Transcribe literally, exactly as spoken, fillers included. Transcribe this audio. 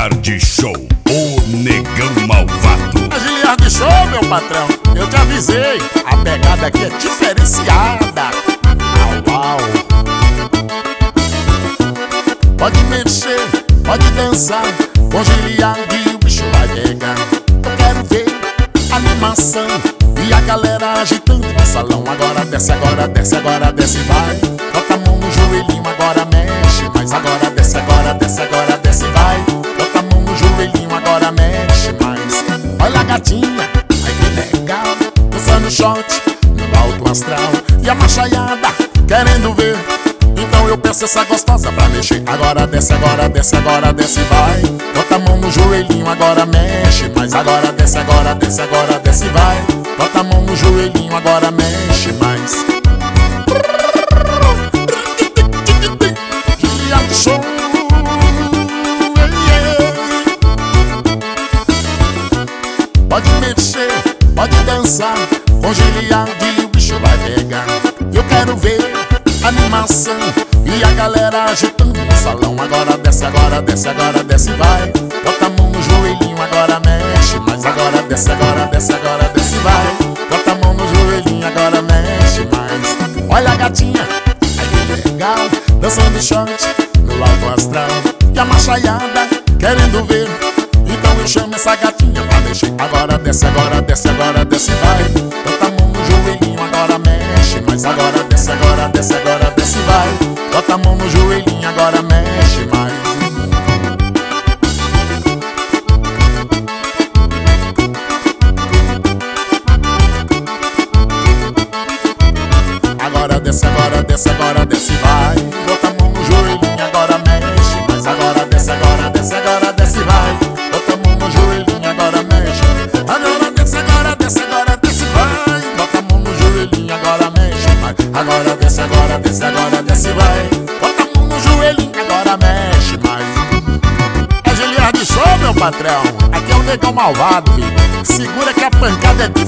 Giliardi Show, o negão malvado. A Giliardi Show, meu patrão, eu te avisei, a pegada aqui é diferenciada. Au, au. Pode mexer, pode dançar, com Giliardi o bicho vai pegar. Eu quero ver animação e a galera agitando no salão. Agora desce, agora desce, agora desce, vai. Bota a mão no joelhinho, agora mexe. Mas agora desce, agora desce, agora desce, vai. Bota a mão no joelhinho, agora mexe mais. Olha a gatinha, ai que legal, dançando shot no alto astral. E a machaiada querendo ver, então eu peço essa gostosa pra mexer. Agora desce, agora desce, agora desce, vai. Bota a mão no joelhinho, agora mexe. Mas agora desce, agora desce, agora desce, vai. Bota a mão no joelhinho, agora mexe mais. Giliardi Show, pode mexer, pode dançar, com Giliardi o bicho vai pegar. Eu quero ver animação e a galera agitando no salão. Agora desce, agora desce, agora desce, vai. Bota a mão no joelhinho, agora mexe. Mas agora desce, agora desce, agora desce, vai. Bota a mão no joelhinho, agora mexe mais. Olha a gatinha, ai que legal, dançando shot no alto astral. E a machaiada querendo ver, então eu chamo essa gatinha pra mexer. Agora desce, agora desce, agora desce, vai. Bota a mão no joelhinho, agora mexe. Mas agora desce, agora desce, agora desce, vai. Bota a mão no joelhinho, agora mexe mais. Agora desce, agora desce, agora desce, vai. Bota a mão no joelhinho, agora mexe. Mas agora desce, agora desce, agora desce, vai. Bota a mão no joelhinho, agora mexe. Agora desce, agora desce, agora desce, vai. Bota a mão no joelhinho, agora mexe. Agora desce, agora desce, agora desce, vai. Bota a mão no joelhinho, agora mexe mais. É Giliardi Show, meu patrão, aqui é o negão malvado, filho. Segura que a pancada é